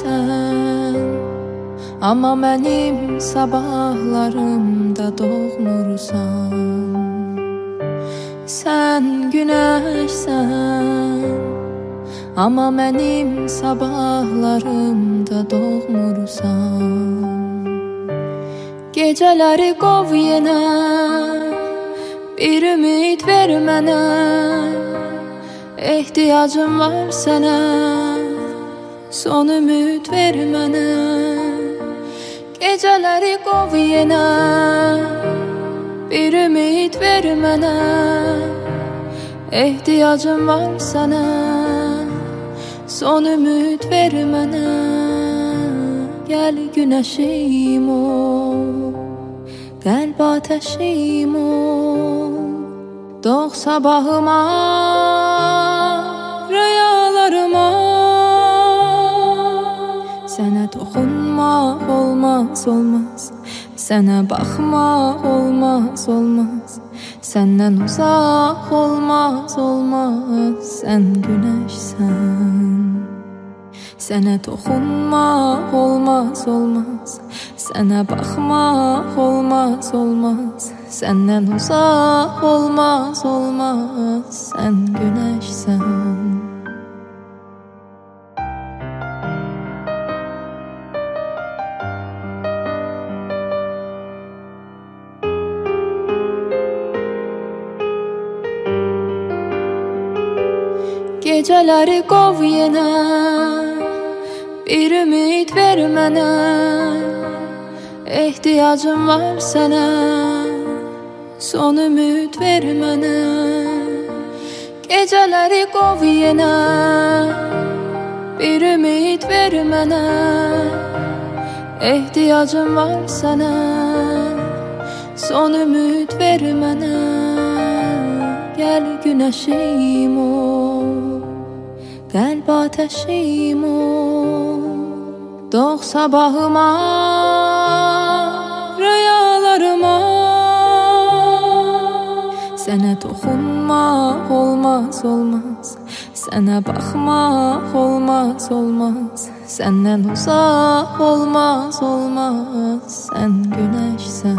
günəşsən, amma mənim sabahlarımda doğmursan. Sən günəşsən, amma mənim sabahlarımda doğmursan. Gecələri qov yenə, bir ümid ver mənə, ehtiyacım var sənə, son ümid ver mənə. Gecələri qov yenə, bir ümid ver mənə, ehtiyacım var sənə, son ümid ver mənə. Gəl günəşim ol, qəlb ateşim ol, doğ sabahıma, rüyalarıma. Sənə toxunmaq olmaz, olmaz, sənə baxmaq olmaz, olmaz, səndən uzaq olmaz, olmaz, sən günəşsən. Sənə toxunmaq olmaz, olmaz, sənə baxmaq olmaz, olmaz, səndən uzaq olmaz, olmaz, sən günəşsən. Gecələri qov yenə, bir ümid ver mənə, ehtiyacım var sənə, son ümid ver mənə. Gecələri qov yenə, bir ümid ver mənə, ehtiyacım var sənə, son ümid ver mənə. Gəl günəşim ol, qəlb ateşim ol, doğ sabahıma, rüyalarıma. Sənə toxunmaq olmaz, olmaz, sənə baxmaq olmaz, olmaz, səndən uzaq olmaz, olmaz, sən günəşsən.